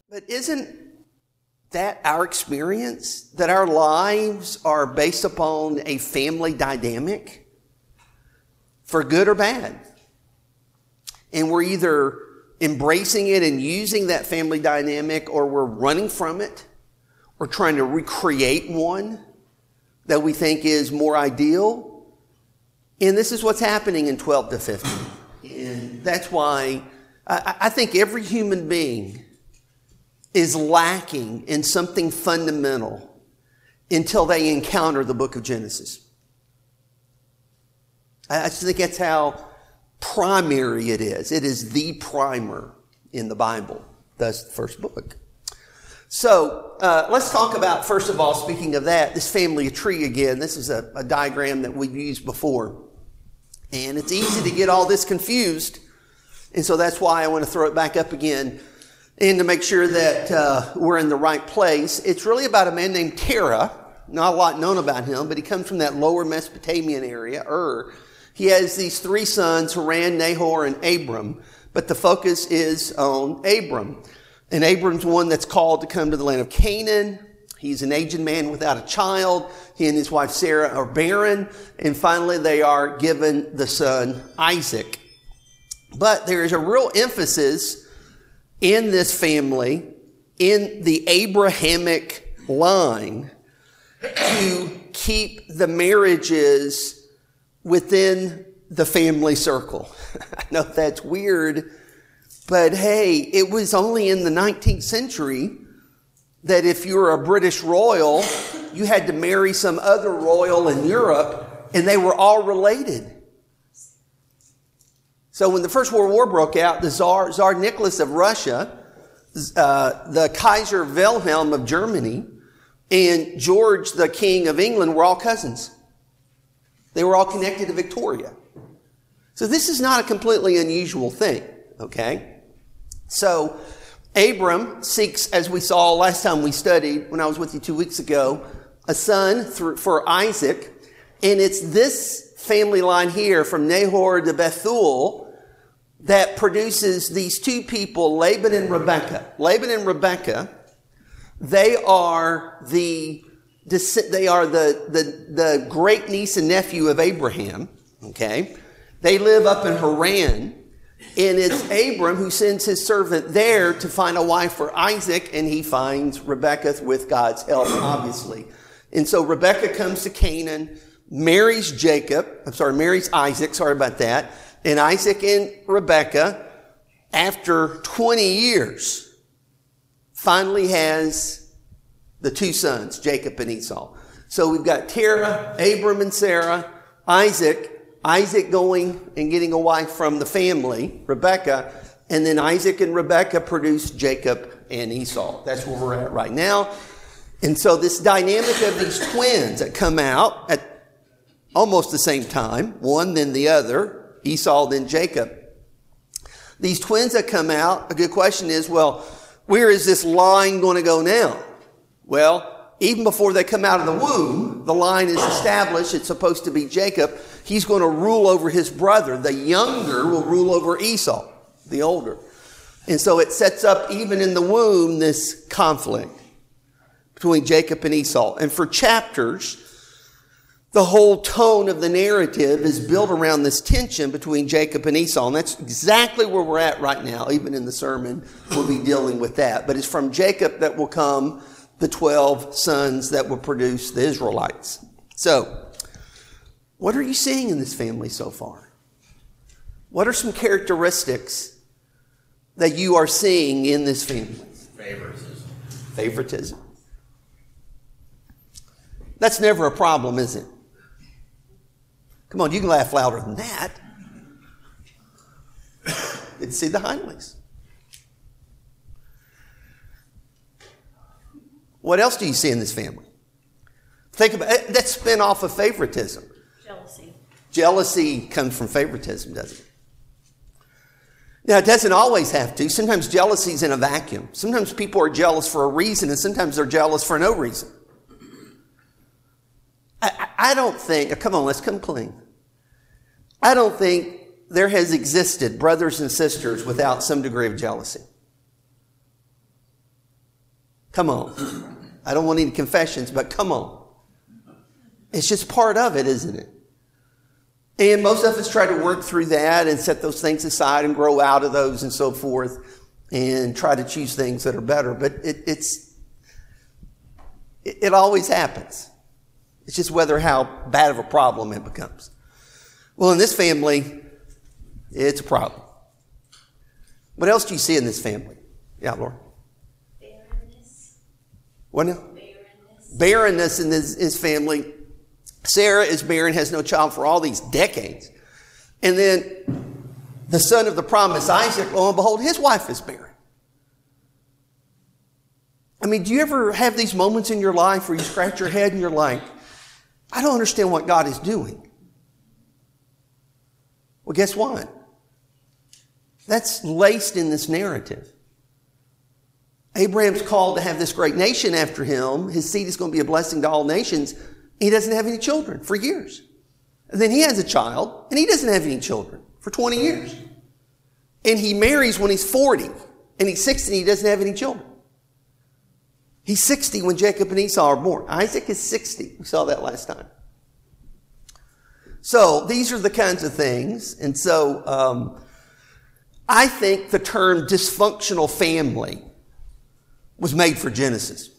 But isn't that our experience? That our lives are based upon a family dynamic? For good or bad. And we're either embracing it and using that family dynamic, or we're running from it, or trying to recreate one that we think is more ideal. And this is what's happening in 12 to 15. And that's why I think every human being is lacking in something fundamental until they encounter the book of Genesis. I just think that's how primary it is. It is the primer in the Bible. That's the first book. So let's talk about, first of all, speaking of that, this family tree again. This is a diagram that we've used before. And it's easy to get all this confused. And so that's why I want to throw it back up again. And to make sure that we're in the right place. It's really about a man named Terah. Not a lot known about him, but he comes from that lower Mesopotamian area, Ur. He has these three sons, Haran, Nahor, and Abram. But the focus is on Abram. And Abram's one that's called to come to the land of Canaan. He's an aged man without a child. He and his wife Sarah are barren. And finally they are given the son Isaac. But there is a real emphasis in this family, in the Abrahamic line, to keep the marriages within the family circle. I know that's weird, but hey, it was only in the 19th century that if you were a British royal, you had to marry some other royal in Europe, and they were all related. So when the First World War broke out, the Tsar Nicholas of Russia, the Kaiser Wilhelm of Germany, and George, the King of England, were all cousins. They were all connected to Victoria. So this is not a completely unusual thing, okay? So Abram seeks, as we saw last time we studied, when I was with you 2 weeks ago, a son for Isaac. And it's this family line here from Nahor to Bethuel that produces these two people, Laban and Rebekah. Laban and Rebekah, they are the great niece and nephew of Abraham. Okay, they live up in Haran, and it's Abram who sends his servant there to find a wife for Isaac, and he finds Rebekah with God's help, obviously. And so Rebekah comes to Canaan, marries Isaac. Sorry about that. And Isaac and Rebekah, after 20 years, finally has the two sons, Jacob and Esau. So we've got Terah, Abram and Sarah, Isaac going and getting a wife from the family, Rebekah, and then Isaac and Rebekah produce Jacob and Esau. That's where we're at right now. And so this dynamic of these twins that come out at almost the same time, one then the other, Esau then Jacob. These twins that come out, a good question is, well, where is this line going to go now? Well, even before they come out of the womb, the line is established. It's supposed to be Jacob. He's going to rule over his brother. The younger will rule over Esau, the older. And so it sets up, even in the womb, this conflict between Jacob and Esau. And for chapters, the whole tone of the narrative is built around this tension between Jacob and Esau. And that's exactly where we're at right now. Even in the sermon, we'll be dealing with that. But it's from Jacob that will come the 12 sons that will produce the Israelites. So, what are you seeing in this family so far? What are some characteristics that you are seeing in this family? Favoritism. That's never a problem, is it? Come on, you can laugh louder than that. Didn't see the Heinleys. What else do you see in this family? Think about it. That's spin off of favoritism. Jealousy comes from favoritism, doesn't it? Now, it doesn't always have to. Sometimes jealousy is in a vacuum. Sometimes people are jealous for a reason, and sometimes they're jealous for no reason. I don't think, come on, let's come clean. I don't think there has existed brothers and sisters without some degree of jealousy. Come on. I don't want any confessions, but come on. It's just part of it, isn't it? And most of us try to work through that and set those things aside and grow out of those and so forth and try to choose things that are better. But it always happens. It's just whether how bad of a problem it becomes. Well, in this family, it's a problem. What else do you see in this family? Yeah, Laura? Barrenness. What now? Barrenness in his family. Sarah is barren, has no child for all these decades. And then the son of the promise, Isaac, lo and behold, his wife is barren. I mean, do you ever have these moments in your life where you scratch your head and you're like, I don't understand what God is doing? Well, guess what? That's laced in this narrative. Abraham's called to have this great nation after him. His seed is going to be a blessing to all nations. He doesn't have any children for years. And then he has a child, and he doesn't have any children for 20 years. And he marries when he's 40, and he's 60, and he doesn't have any children. He's 60 when Jacob and Esau are born. Isaac is 60. We saw that last time. So these are the kinds of things. And so I think the term dysfunctional family was made for Genesis.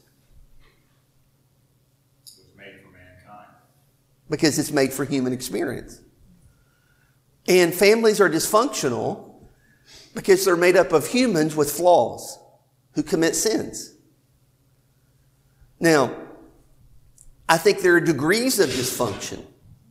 Because it's made for human experience. And families are dysfunctional because they're made up of humans with flaws who commit sins. Now, I think there are degrees of dysfunction.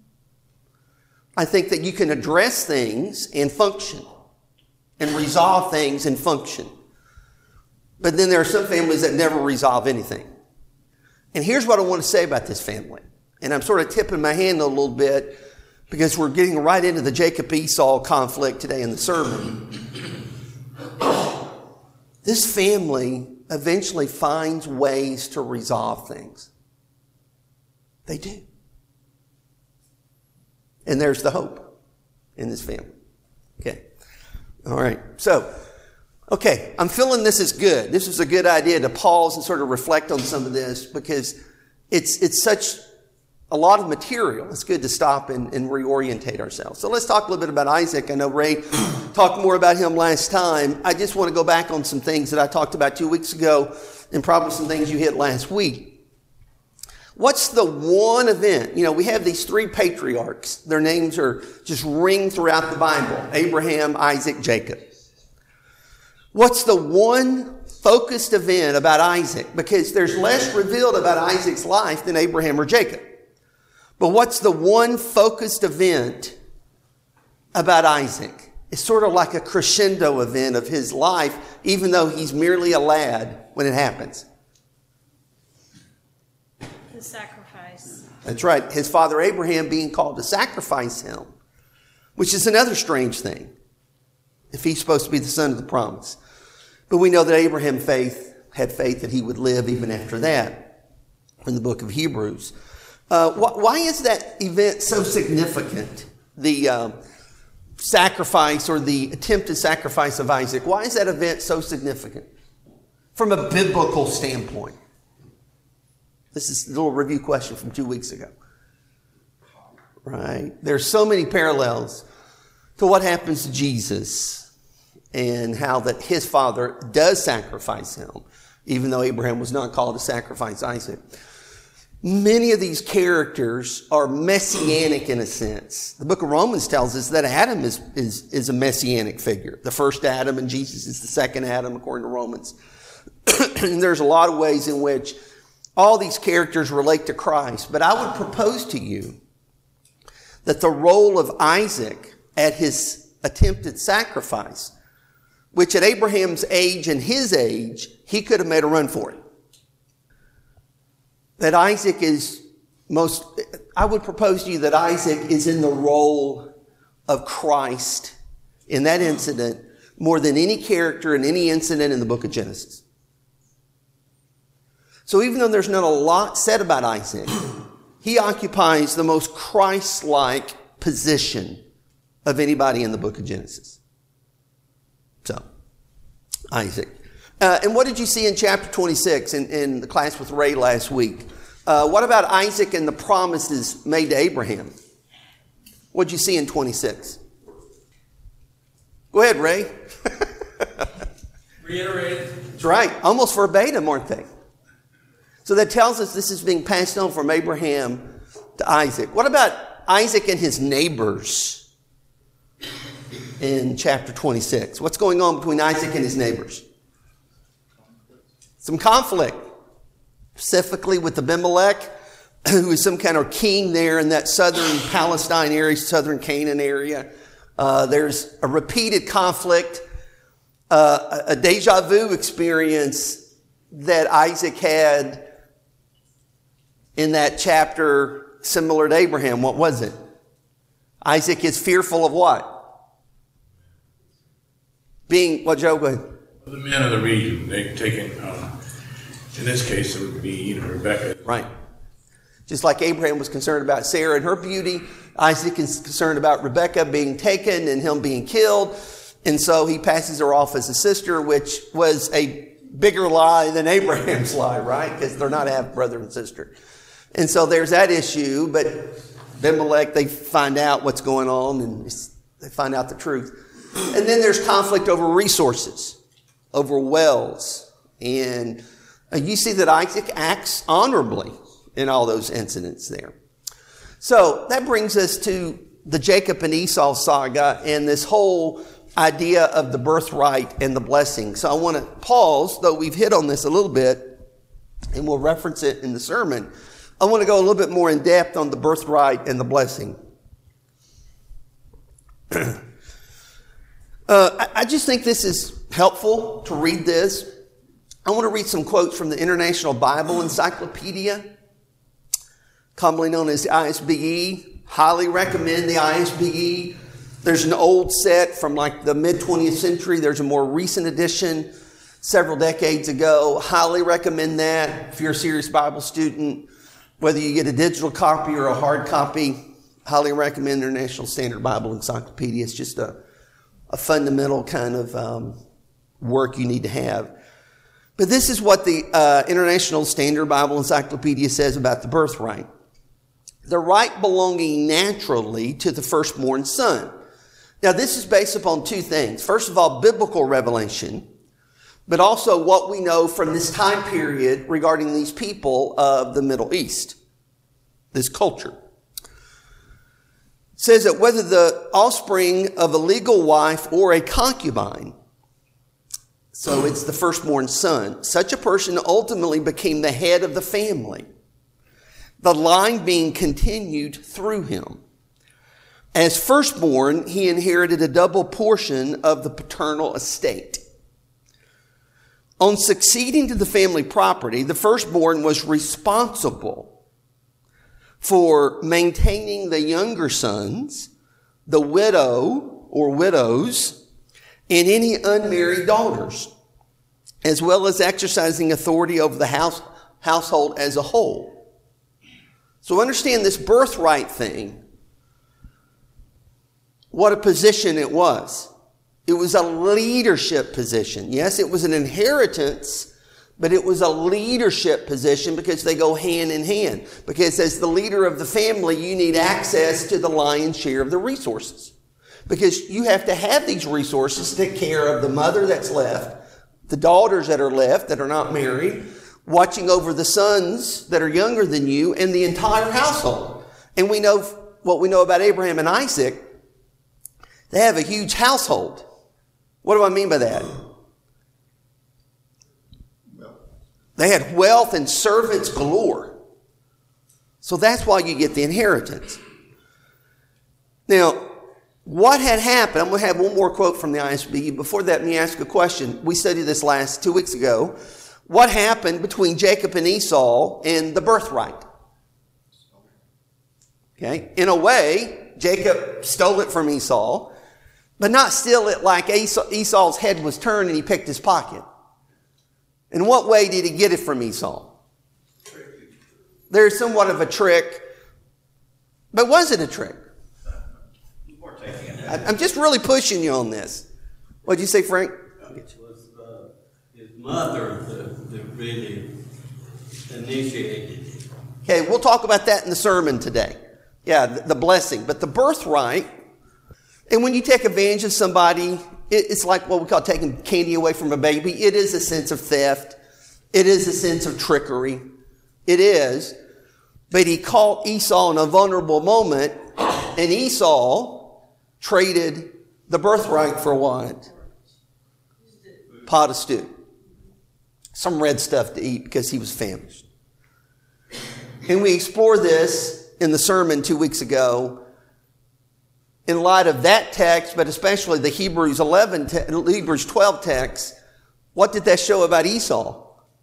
I think that you can address things and function and resolve things and function. But then there are some families that never resolve anything. And here's what I want to say about this family. And I'm sort of tipping my hand a little bit because we're getting right into the Jacob-Esau conflict today in the sermon. This family eventually finds ways to resolve things. They do. And there's the hope in this family. Okay. All right. So, okay, I'm feeling this is good. This is a good idea to pause and sort of reflect on some of this because it's such a lot of material. It's good to stop and reorientate ourselves. So let's talk a little bit about Isaac. I know Ray talked more about him last time. I just want to go back on some things that I talked about 2 weeks ago and probably some things you hit last week. What's the one event? You know, we have these three patriarchs. Their names are just ring throughout the Bible. Abraham, Isaac, Jacob. What's the one focused event about Isaac? Because there's less revealed about Isaac's life than Abraham or Jacob. But what's the one focused event about Isaac? It's sort of like a crescendo event of his life, even though he's merely a lad when it happens. The sacrifice. That's right. His father Abraham being called to sacrifice him, which is another strange thing, if he's supposed to be the son of the promise. But we know that Abraham had faith that he would live even after that in the book of Hebrews. Why is that event so significant? The sacrifice or the attempted sacrifice of Isaac. Why is that event so significant from a biblical standpoint? This is a little review question from 2 weeks ago. Right? There's so many parallels to what happens to Jesus and how that his father does sacrifice him, even though Abraham was not called to sacrifice Isaac. Many of these characters are messianic in a sense. The book of Romans tells us that Adam is a messianic figure. The first Adam, and Jesus is the second Adam, according to Romans. And there's a lot of ways in which all these characters relate to Christ. But I would propose to you that the role of Isaac at his attempted sacrifice, which at Abraham's age and his age, he could have made a run for it. That Isaac I would propose to you that Isaac is in the role of Christ in that incident more than any character in any incident in the book of Genesis. So even though there's not a lot said about Isaac, he occupies the most Christ-like position of anybody in the book of Genesis. So, Isaac. And what did you see in chapter 26 in the class with Ray last week? What about Isaac and the promises made to Abraham? What did you see in 26? Go ahead, Ray. Reiterated. That's right. Almost verbatim, aren't they? So that tells us this is being passed on from Abraham to Isaac. What about Isaac and his neighbors in chapter 26? What's going on between Isaac and his neighbors? Some conflict, specifically with Abimelech, who is some kind of king there in that southern Palestine area, southern Canaan area. There's a repeated conflict, a deja vu experience that Isaac had in that chapter similar to Abraham. What was it? Isaac is fearful of what? Being, what, Joe? Go ahead. The men of the region, they've taken, in this case, it would be Rebecca. Right. Just like Abraham was concerned about Sarah and her beauty, Isaac is concerned about Rebecca being taken and him being killed. And so he passes her off as a sister, which was a bigger lie than Abraham's lie, right? Because they're not half brother and sister. And so there's that issue. But Abimelech, they find out what's going on and they find out the truth. And then there's conflict over resources, over wells. And you see that Isaac acts honorably in all those incidents there. So that brings us to the Jacob and Esau saga and this whole idea of the birthright and the blessing. So I want to pause, though we've hit on this a little bit, and we'll reference it in the sermon. I want to go a little bit more in depth on the birthright and the blessing. I just think this is helpful to read this. I want to read some quotes from the International Bible Encyclopedia, commonly known as the ISBE. Highly recommend the ISBE. There's an old set from like the mid-20th century. There's a more recent edition several decades ago. Highly recommend that if you're a serious Bible student. Whether you get a digital copy or a hard copy, highly recommend International Standard Bible Encyclopedia. It's just a fundamental kind of work you need to have. But this is what the International Standard Bible Encyclopedia says about the birthright. The right belonging naturally to the firstborn son. Now, this is based upon two things. First of all, biblical revelation, but also what we know from this time period regarding these people of the Middle East, this culture. It says that whether the offspring of a legal wife or a concubine, so it's the firstborn son, such a person ultimately became the head of the family, the line being continued through him. As firstborn, he inherited a double portion of the paternal estate. On succeeding to the family property, the firstborn was responsible for maintaining the younger sons, the widow or widows, and any unmarried daughters, as well as exercising authority over the household as a whole. So understand this birthright thing, what a position it was. It was a leadership position. Yes, it was an inheritance, but it was a leadership position because they go hand in hand. Because as the leader of the family, you need access to the lion's share of the resources. Because you have to have these resources to take care of the mother that's left, the daughters that are left that are not married, watching over the sons that are younger than you, and the entire household. And we know what we know about Abraham and Isaac. They have a huge household. What do I mean by that? They had wealth and servants galore. So that's why you get the inheritance. Now, what had happened, I'm going to have one more quote from the ISB. Before that, let me ask a question. We studied this 2 weeks ago. What happened between Jacob and Esau and the birthright? Okay. In a way, Jacob stole it from Esau, but not steal it like Esau's head was turned and he picked his pocket. In what way did he get it from Esau? There's somewhat of a trick, but was it a trick? I'm just really pushing you on this. What'd you say, Frank? It was his mother that really initiated it. Okay, we'll talk about that in the sermon today. Yeah, the blessing. But the birthright, and when you take advantage of somebody, it's like what we call taking candy away from a baby. It is a sense of theft. It is a sense of trickery. It is. But he caught Esau in a vulnerable moment, and Esau traded the birthright for what? Pot of stew. Some red stuff to eat because he was famished. And we explored this in the sermon 2 weeks ago in light of that text, but especially the Hebrews 12 text. What did that show about Esau?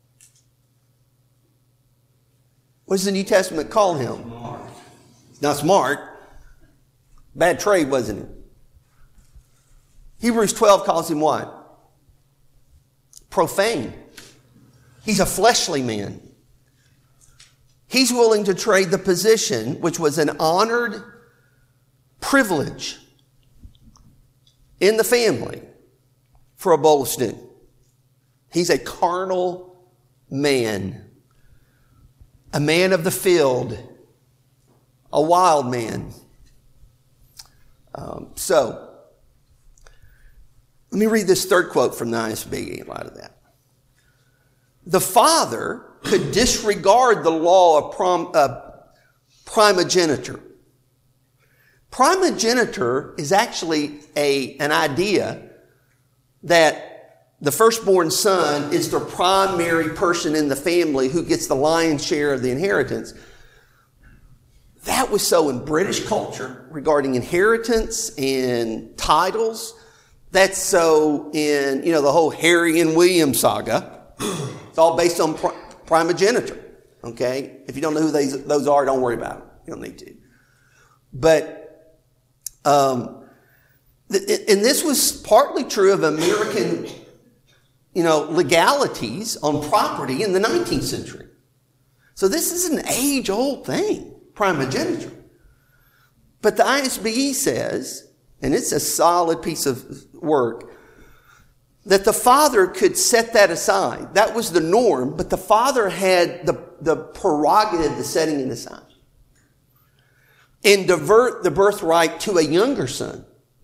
What does the New Testament call him? Smart. Not smart. Bad trade, wasn't it? Hebrews 12 calls him what? Profane. He's a fleshly man. He's willing to trade the position, which was an honored privilege in the family, for a bowl of stew. He's a carnal man, a man of the field, a wild man. So, let me read this third quote from the ISB in light of that. The father could disregard the law of primogeniture. Primogeniture is actually an idea that the firstborn son is the primary person in the family who gets the lion's share of the inheritance. That was so in British culture regarding inheritance and titles. That's so in, the whole Harry and William saga. It's all based on primogeniture. Okay? If you don't know who those are, don't worry about it. You don't need to. But, and this was partly true of American, legalities on property in the 19th century. So this is an age-old thing, primogeniture. But the ISBE says, and it's a solid piece of work, that the father could set that aside. That was the norm, but the father had the prerogative of setting it aside and divert the birthright to a younger son.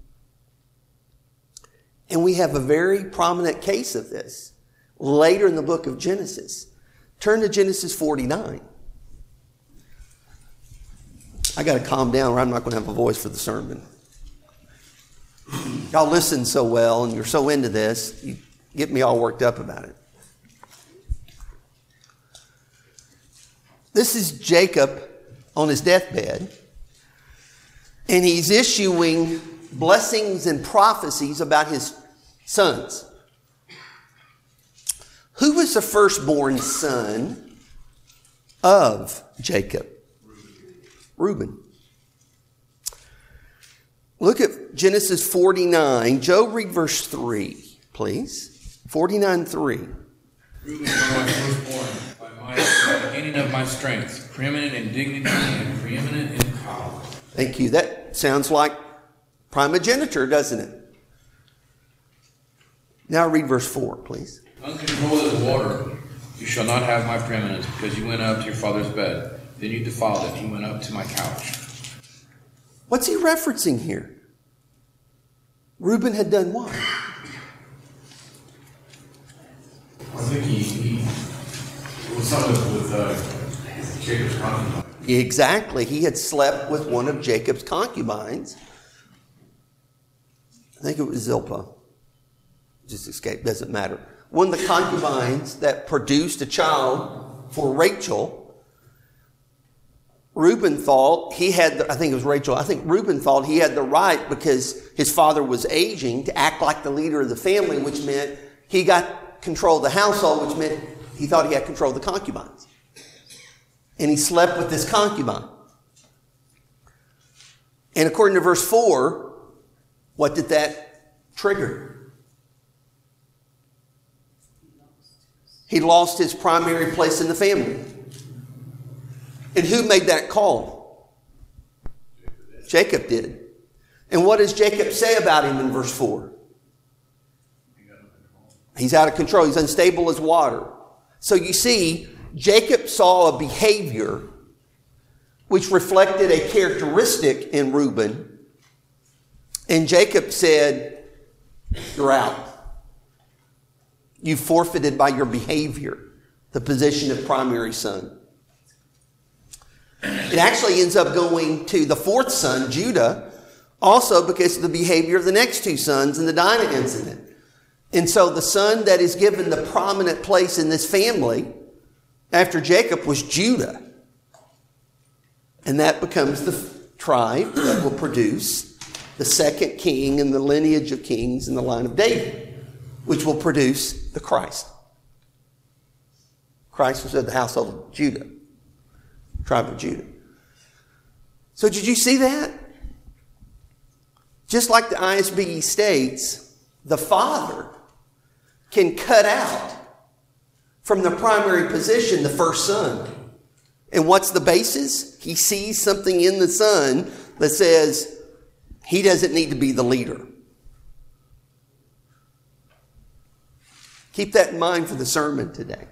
And we have a very prominent case of this later in the book of Genesis. Turn to Genesis 49. I got to calm down or I'm not going to have a voice for the sermon. Y'all listen so well and you're so into this, you get me all worked up about it. This is Jacob on his deathbed, and he's issuing blessings and prophecies about his sons. Who was the firstborn son of Jacob? Reuben. Look at Genesis 49. Joe, read verse 3, please. 49:3. Reuben is my firstborn, by the beginning of my strength, preeminent in dignity and preeminent in power. Thank you. That sounds like primogeniture, doesn't it? Now read verse 4, please. Uncontrolled as water, you shall not have my preeminence, because you went up to your father's bed. Then you defiled it. You went up to my couch. What's he referencing here? Reuben had done what? I think he was something with Jacob's concubine. Exactly. He had slept with one of Jacob's concubines. I think it was Zilpah. Just escaped. Doesn't matter. One of the concubines that produced a child for Rachel. Reuben thought he had, I think it was Rachel, I think Reuben thought he had the right because his father was aging to act like the leader of the family, which meant he got control of the household, which meant he thought he had control of the concubines. And he slept with this concubine. And according to verse 4, what did that trigger? He lost his primary place in the family. And who made that call? Jacob did. And what does Jacob say about him in verse 4? He's out of control. He's unstable as water. So you see, Jacob saw a behavior which reflected a characteristic in Reuben. And Jacob said, you're out. You forfeited by your behavior the position of primary son. It actually ends up going to the fourth son, Judah, also because of the behavior of the next two sons in the Dinah incident. And so the son that is given the prominent place in this family after Jacob was Judah. And that becomes the tribe that will produce the second king in the lineage of kings in the line of David, which will produce the Christ. Christ was of the household of Judah, tribe of Judah. So did you see that? Just like the ISBE states, the father can cut out from the primary position the first son. And what's the basis? He sees something in the son that says he doesn't need to be the leader. Keep that in mind for the sermon today.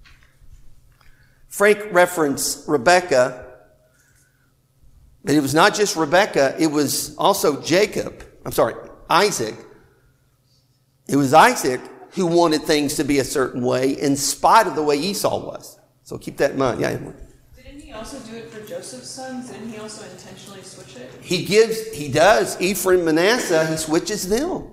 Frank referenced Rebekah, but it was not just Rebekah, it was also Isaac. It was Isaac who wanted things to be a certain way in spite of the way Esau was. So keep that in mind. Yeah. Didn't he also do it for Joseph's sons? Didn't he also intentionally switch it? He does. Ephraim, Manasseh, he switches them.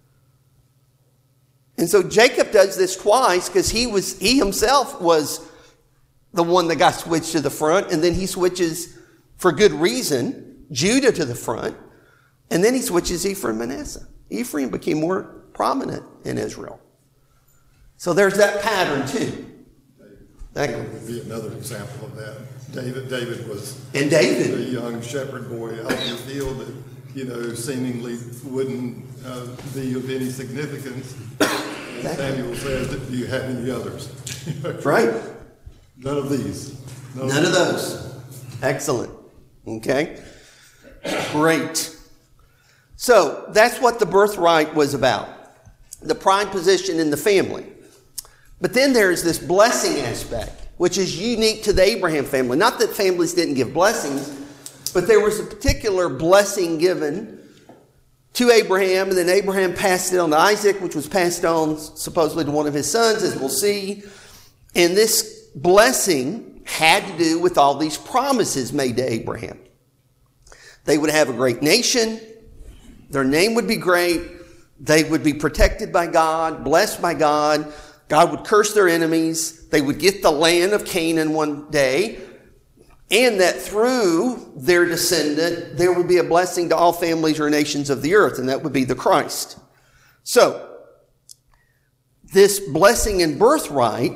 And so Jacob does this twice because he himself was the one that got switched to the front, and then he switches, for good reason, Judah to the front, and then he switches Ephraim and Manasseh. Ephraim became more prominent in Israel. So there's that pattern too. David would be another example of that. David was a young shepherd boy out in the field that, seemingly wouldn't be of any significance. Exactly. Samuel says, do you have any others? Right. None of these. None of those. Excellent. Okay. Great. So that's what the birthright was about. The prime position in the family. But then there's this blessing aspect, which is unique to the Abraham family. Not that families didn't give blessings, but there was a particular blessing given to Abraham, and then Abraham passed it on to Isaac, which was passed on supposedly to one of his sons, as we'll see. And this blessing had to do with all these promises made to Abraham. They would have a great nation. Their name would be great. They would be protected by God, blessed by God. God would curse their enemies. They would get the land of Canaan one day. And that through their descendant, there would be a blessing to all families or nations of the earth, and that would be the Christ. So, this blessing and birthright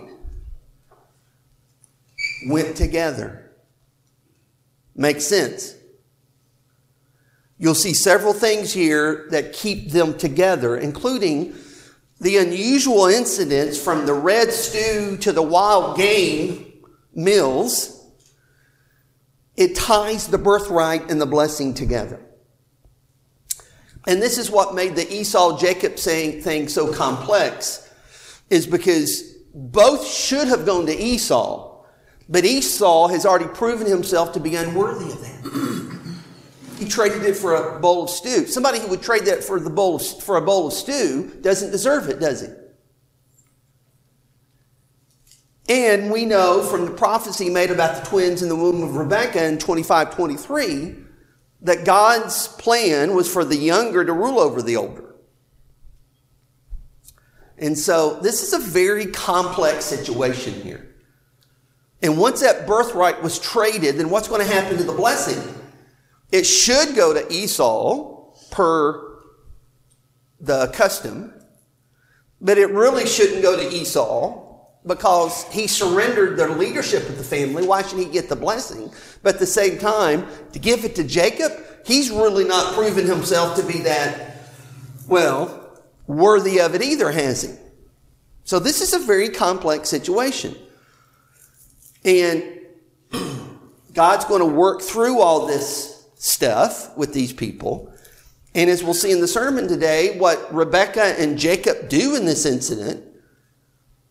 went together. Makes sense. You'll see several things here that keep them together, including the unusual incidents from the red stew to the wild game meals. It ties the birthright and the blessing together. And this is what made the Esau-Jacob thing so complex, is because both should have gone to Esau, but Esau has already proven himself to be unworthy of that. He traded it for a bowl of stew. Somebody who would trade that for a bowl of stew doesn't deserve it, does he? And we know from the prophecy made about the twins in the womb of Rebekah in 25:23 that God's plan was for the younger to rule over the older. And so this is a very complex situation here. And once that birthright was traded, then what's going to happen to the blessing? It should go to Esau per the custom, but it really shouldn't go to Esau because he surrendered the leadership of the family. Why should he get the blessing? But at the same time, to give it to Jacob, he's really not proven himself to be that, worthy of it either, has he? So this is a very complex situation. And God's going to work through all this stuff with these people. And as we'll see in the sermon today, what Rebekah and Jacob do in this incident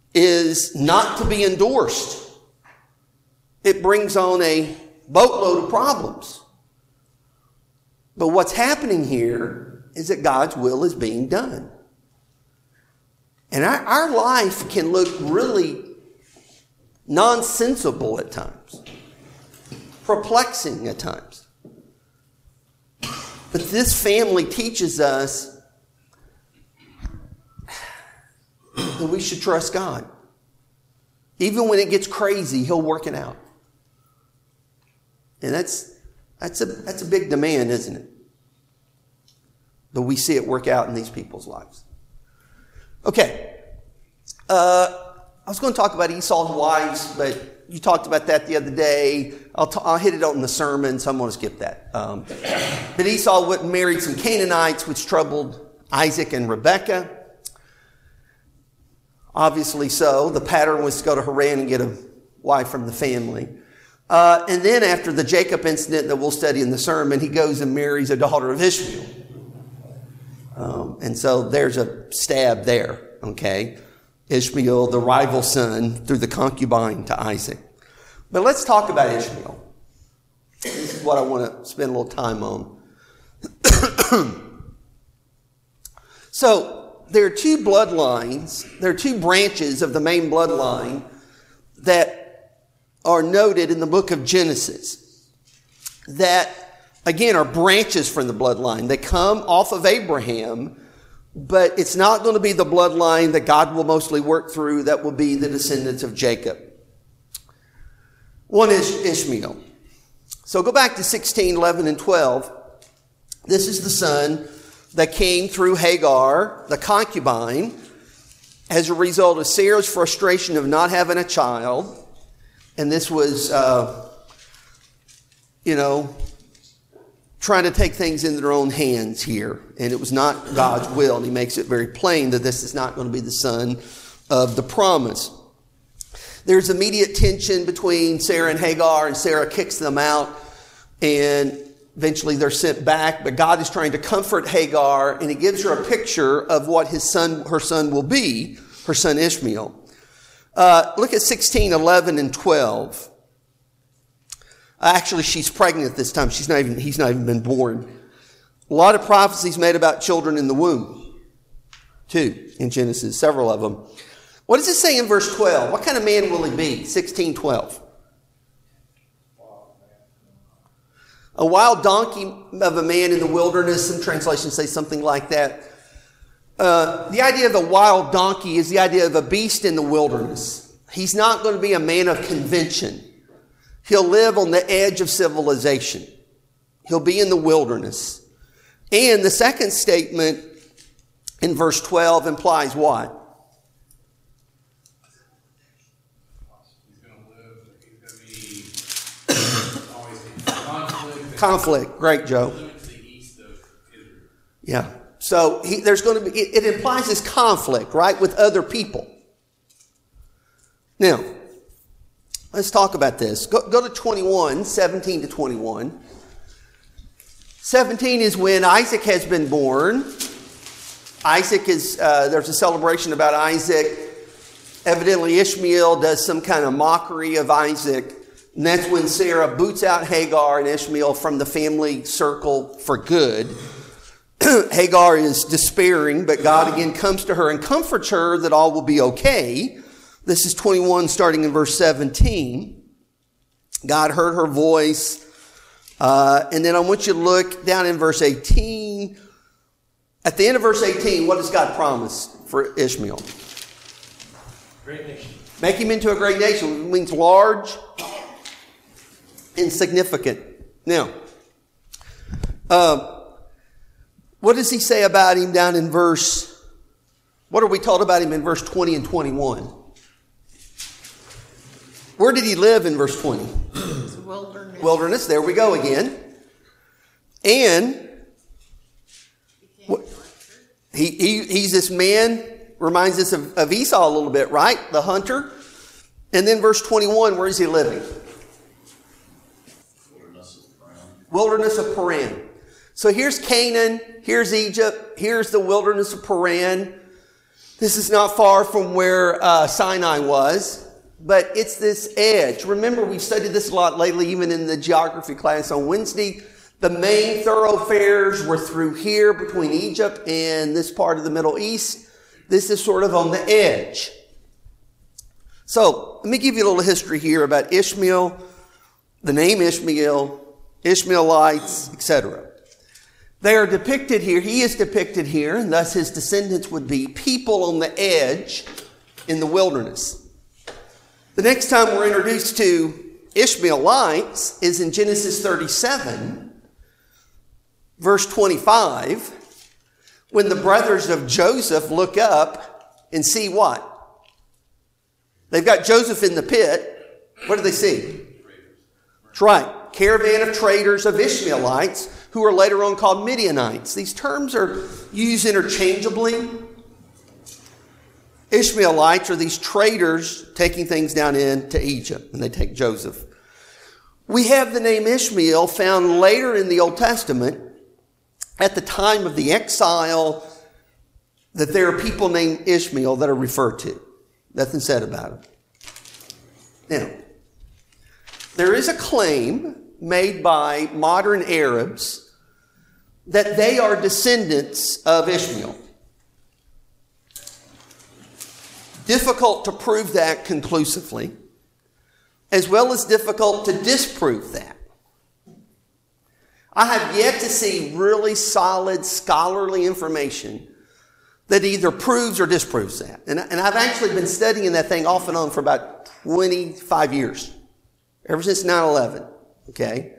is not to be endorsed. It brings on a boatload of problems. But what's happening here is that God's will is being done. And our life can look really nonsensical at times, perplexing at times. But this family teaches us that we should trust God. Even when it gets crazy, He'll work it out. And that's a big demand, isn't it? But we see it work out in these people's lives. Okay. I was going to talk about Esau's wives, but you talked about that the other day. I'll hit it out in the sermon, so I'm going to skip that. But Esau married some Canaanites, which troubled Isaac and Rebekah. Obviously so. The pattern was to go to Haran and get a wife from the family. And then after the Jacob incident that we'll study in the sermon, he goes and marries a daughter of Ishmael. And so there's a stab there, okay? Ishmael, the rival son, through the concubine to Isaac. But let's talk about Ishmael. This is what I want to spend a little time on. So there are two bloodlines, there are two branches of the main bloodline that are noted in the book of Genesis that, again, are branches from the bloodline. They come off of Abraham, but it's not going to be the bloodline that God will mostly work through. That will be the descendants of Jacob. One is Ishmael. So go back to 16, 11, and 12. This is the son that came through Hagar, the concubine, as a result of Sarah's frustration of not having a child. And this was, trying to take things into their own hands here. And it was not God's will. And he makes it very plain that this is not going to be the son of the promise. There's immediate tension between Sarah and Hagar, and Sarah kicks them out. And eventually they're sent back. But God is trying to comfort Hagar, and he gives her a picture of what her son will be, her son Ishmael. Look at 16, 11, and 12. Actually, she's pregnant this time. He's not even been born. A lot of prophecies made about children in the womb, too, in Genesis, several of them. What does it say in verse 12? What kind of man will he be? 16, 12. A wild donkey of a man in the wilderness. Some translations say something like that. The idea of a wild donkey is the idea of a beast in the wilderness. He's not going to be a man of convention. He'll live on the edge of civilization. He'll be in the wilderness. And the second statement in verse 12 implies what? He's going to live. Conflict. Great, Joe. Yeah. So there's going to be, it implies this conflict, right, with other people. Now, let's talk about this. Go to 21, 17 to 21. 17 is when Isaac has been born. Isaac is, there's a celebration about Isaac. Evidently Ishmael does some kind of mockery of Isaac. And that's when Sarah boots out Hagar and Ishmael from the family circle for good. Hagar is despairing, but God again comes to her and comforts her that all will be okay. This is 21, starting in verse 17. God heard her voice. And then I want you to look down in verse 18. At the end of verse 18, what does God promise for Ishmael? Great nation. Make him into a great nation. It means large and significant. Now, what does he say about him down in what are we told about him in verse 20 and 21? Where did he live in verse 20? It's wilderness. Wilderness, there we go again. And he's this man, reminds us of Esau a little bit, right? The hunter. And then verse 21, where is he living? Wilderness of Paran. So here's Canaan, here's Egypt, here's the wilderness of Paran. This is not far from where Sinai was, but it's this edge. Remember, we've studied this a lot lately, even in the geography class on Wednesday. The main thoroughfares were through here between Egypt and this part of the Middle East. This is sort of on the edge. So let me give you a little history here about Ishmael, the name Ishmael, Ishmaelites, etc. They are depicted here. He is depicted here, and thus his descendants would be people on the edge in the wilderness. The next time we're introduced to Ishmaelites is in Genesis 37, verse 25, when the brothers of Joseph look up and see what? They've got Joseph in the pit. What do they see? That's right. Caravan of traders of Ishmaelites, who are later on called Midianites. These terms are used interchangeably. Ishmaelites are these traders taking things down into Egypt, and they take Joseph. We have the name Ishmael found later in the Old Testament at the time of the exile, that there are people named Ishmael that are referred to. Nothing said about it. Now, there is a claim made by modern Arabs that they are descendants of Ishmael. Difficult to prove that conclusively, as well as difficult to disprove that. I have yet to see really solid scholarly information that either proves or disproves that. And I've actually been studying that thing off and on for about 25 years, ever since 9/11, okay?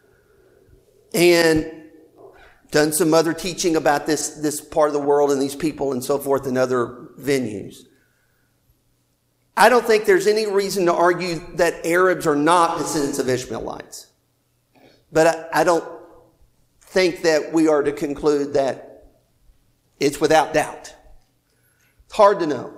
And done some other teaching about this part of the world and these people and so forth in other venues. I don't think there's any reason to argue that Arabs are not descendants of Ishmaelites. But I don't think that we are to conclude that it's without doubt. It's hard to know.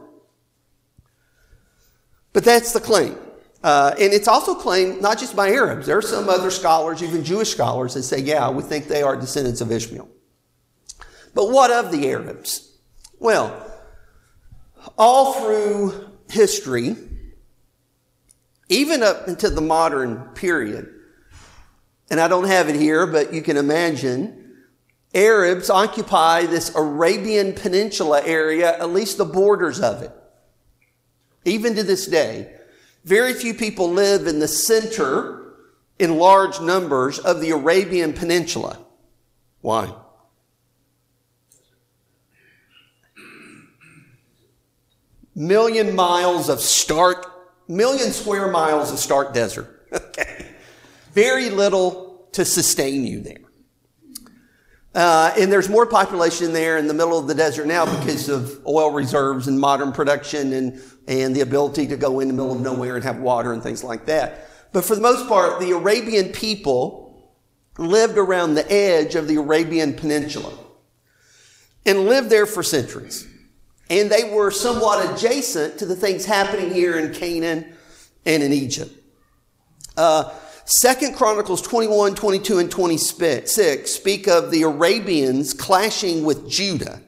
But that's the claim. And it's also claimed not just by Arabs. There are some other scholars, even Jewish scholars, that say, yeah, we think they are descendants of Ishmael. But what of the Arabs? Well, all through history, even up into the modern period, and I don't have it here, but you can imagine, Arabs occupy this Arabian Peninsula area, at least the borders of it. Even to this day, very few people live in the center in large numbers of the Arabian Peninsula. Why? Million square miles of stark desert. Okay. Very little to sustain you there. And there's more population there in the middle of the desert now because of oil reserves and modern production and the ability to go in the middle of nowhere and have water and things like that. But for the most part, the Arabian people lived around the edge of the Arabian Peninsula and lived there for centuries. And they were somewhat adjacent to the things happening here in Canaan and in Egypt. 2 Chronicles 21, 22, and 26 speak of the Arabians clashing with Judah.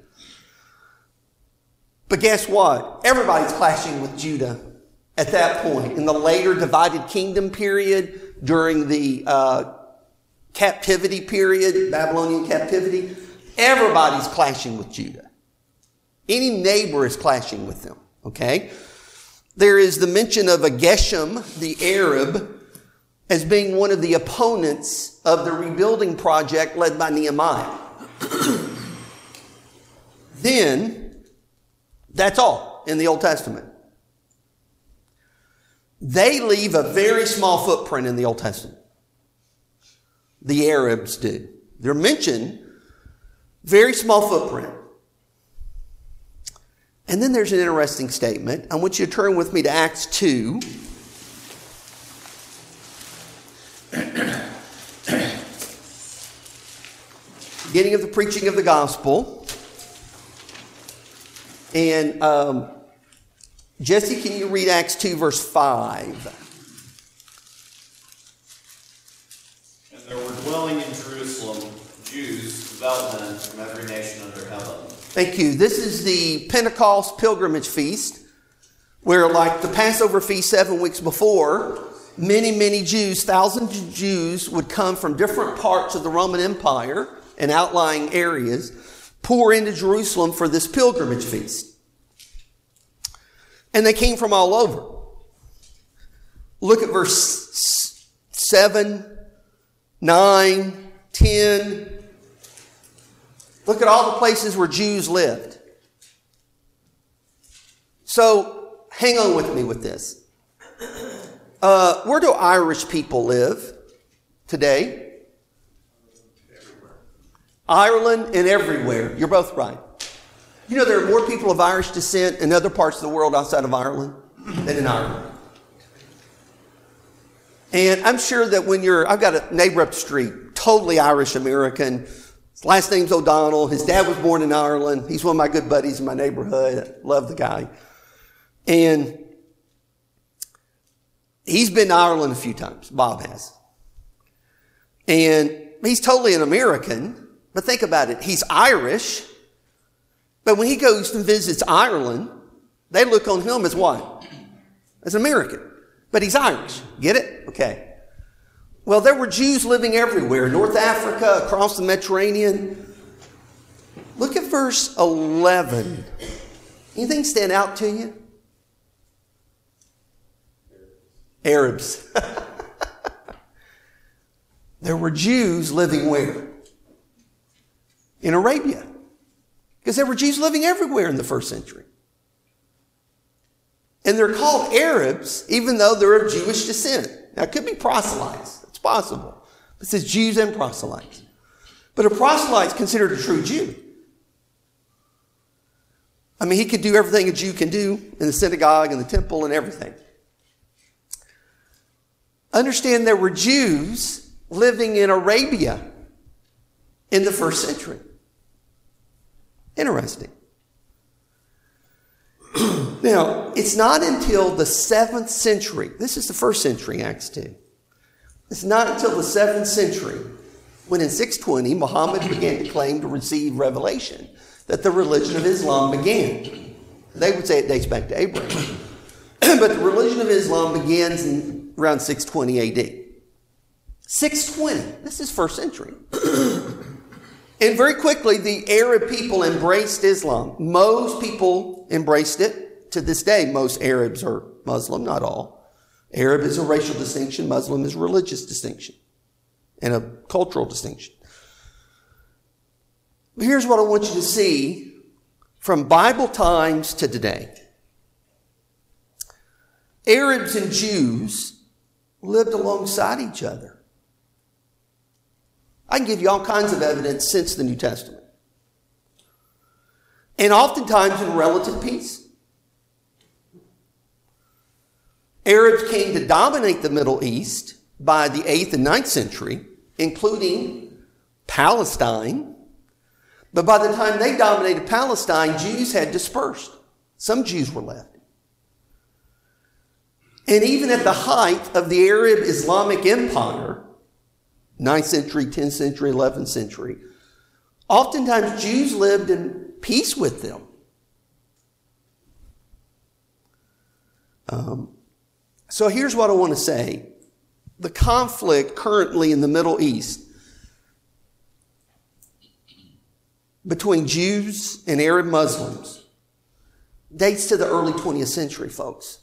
But guess what? Everybody's clashing with Judah at that point. In the later divided kingdom period, during the captivity period, Babylonian captivity, everybody's clashing with Judah. Any neighbor is clashing with them, okay? There is the mention of a Geshem, the Arab, as being one of the opponents of the rebuilding project led by Nehemiah. Then, that's all in the Old Testament. They leave a very small footprint in the Old Testament. The Arabs do. They're mentioned, very small footprint. And then there's an interesting statement. I want you to turn with me to Acts 2. Beginning of the preaching of the gospel. And Jesse, can you read Acts 2 verse 5? And there were dwelling in Jerusalem Jews, devout men from every nation under heaven. Thank you. This is the Pentecost Pilgrimage Feast, where, like the Passover feast 7 weeks before, many Jews, thousands of Jews, would come from different parts of the Roman Empire and outlying areas, pour into Jerusalem for this pilgrimage feast. And they came from all over. Look at verse 7, 9, 10. Look at all the places where Jews lived. So, hang on with me with this. Where do Irish people live today? Everywhere. Ireland and everywhere. You're both right. You know there are more people of Irish descent in other parts of the world outside of Ireland than in Ireland. And I'm sure that I've got a neighbor up the street, totally Irish American. His last name's O'Donnell. His dad was born in Ireland. He's one of my good buddies in my neighborhood. I love the guy. And he's been to Ireland a few times. Bob has. And he's totally an American. But think about it. He's Irish. But when he goes and visits Ireland, they look on him as what? As an American. But he's Irish. Get it? Okay. Well, there were Jews living everywhere. North Africa, across the Mediterranean. Look at verse 11. Anything stand out to you? Arabs. There were Jews living where? In Arabia. Because there were Jews living everywhere in the first century. And they're called Arabs, even though they're of Jewish descent. Now, it could be proselytes. It's possible. It says Jews and proselytes. But a proselyte is considered a true Jew. I mean, he could do everything a Jew can do in the synagogue and the temple and everything. Understand there were Jews living in Arabia in the first century. Interesting. Now, it's not until the 7th century, this is the first century, Acts 2. It's not until the 7th century, when in 620, Muhammad began to claim to receive revelation, that the religion of Islam began. They would say it dates back to Abraham. But the religion of Islam begins in around 620 AD. 620, this is first century. And very quickly, the Arab people embraced Islam. Most people embraced it. To this day, most Arabs are Muslim, not all. Arab is a racial distinction. Muslim is a religious distinction and a cultural distinction. But here's what I want you to see from Bible times to today. Arabs and Jews lived alongside each other. I can give you all kinds of evidence since the New Testament. And oftentimes in relative peace. Arabs came to dominate the Middle East by the 8th and 9th century, including Palestine. But by the time they dominated Palestine, Jews had dispersed. Some Jews were left. And even at the height of the Arab Islamic Empire, 9th century, 10th century, 11th century, oftentimes Jews lived in peace with them. So here's what I want to say. The conflict currently in the Middle East between Jews and Arab Muslims dates to the early 20th century, folks.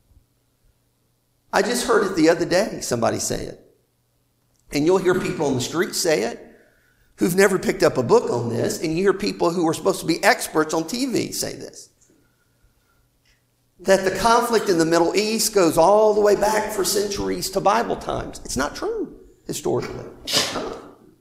I just heard it the other day, somebody say it. And you'll hear people on the street say it who've never picked up a book on this, and you hear people who are supposed to be experts on TV say this. That the conflict in the Middle East goes all the way back for centuries to Bible times. It's not true, historically. It's not.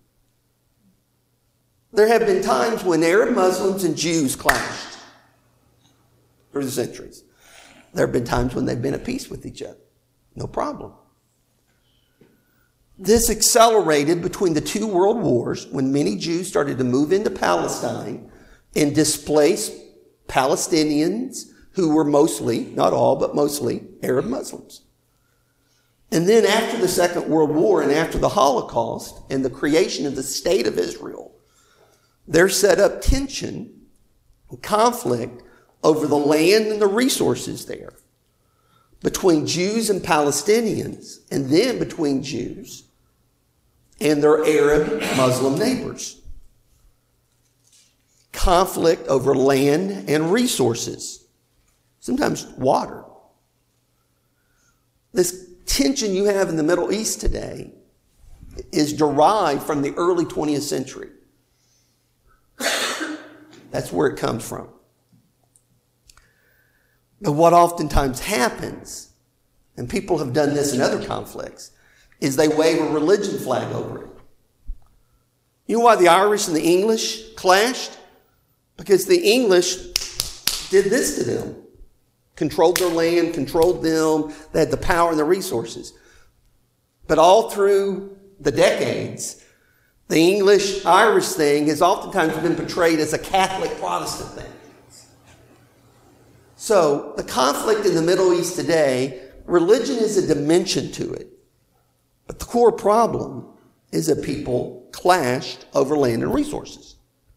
There have been times when Arab Muslims and Jews clashed through the centuries. There have been times when they've been at peace with each other. No problem. This accelerated between the two world wars when many Jews started to move into Palestine and displace Palestinians who were mostly, not all, but mostly Arab Muslims. And then after the Second World War and after the Holocaust and the creation of the State of Israel, there set up tension conflict over the land and the resources there, between Jews and Palestinians, and then between Jews and their Arab Muslim neighbors. Conflict over land and resources, sometimes water. This tension you have in the Middle East today is derived from the early 20th century. That's where it comes from. But what oftentimes happens, and people have done this in other conflicts, is they wave a religion flag over it. You know why the Irish and the English clashed? Because the English did this to them. Controlled their land, controlled them. They had the power and the resources. But all through the decades, the English-Irish thing has oftentimes been portrayed as a Catholic-Protestant thing. So the conflict in the Middle East today, religion is a dimension to it. But the core problem is that people clashed over land and resources.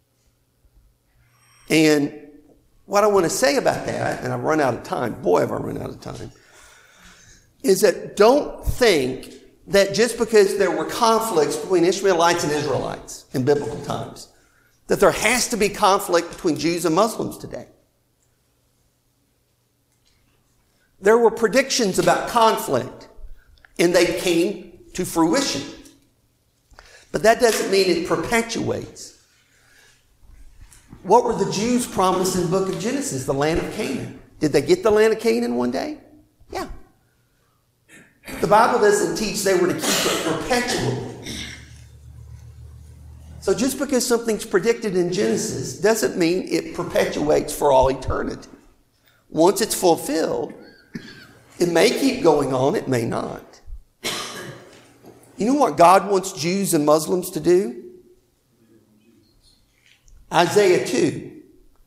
And what I want to say about that, and I've run out of time, boy have I run out of time, is that don't think that just because there were conflicts between Ishmaelites and Israelites in biblical times, that there has to be conflict between Jews and Muslims today. There were predictions about conflict, and they came to fruition. But that doesn't mean it perpetuates. What were the Jews promised in the book of Genesis? The land of Canaan. Did they get the land of Canaan one day? Yeah. The Bible doesn't teach they were to keep it perpetually. So just because something's predicted in Genesis doesn't mean it perpetuates for all eternity. Once it's fulfilled, it may keep going on, it may not. You know what God wants Jews and Muslims to do? Isaiah 2.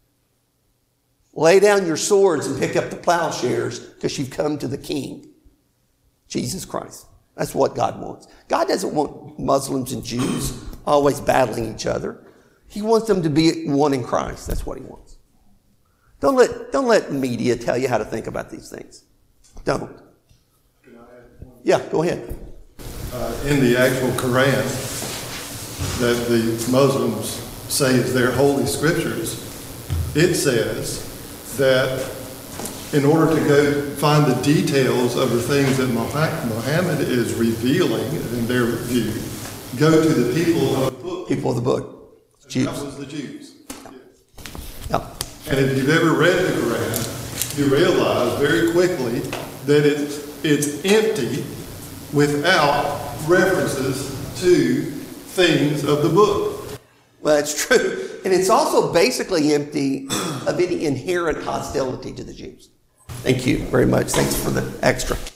Lay down your swords and pick up the plowshares because you've come to the King, Jesus Christ. That's what God wants. God doesn't want Muslims and Jews always battling each other. He wants them to be one in Christ. That's what he wants. Don't let media tell you how to think about these things. Don't. Yeah, go ahead. In the actual Quran that the Muslims say is their holy scriptures, it says that in order to go find the details of the things that Muhammad is revealing in their view, go to the people of the book. People of the book. Jews. That was the Jews. Yep. And if you've ever read the Quran, you realize very quickly that it's empty without references to things of the book. Well, that's true. And it's also basically empty of any inherent hostility to the Jews. Thank you very much. Thanks for the extra.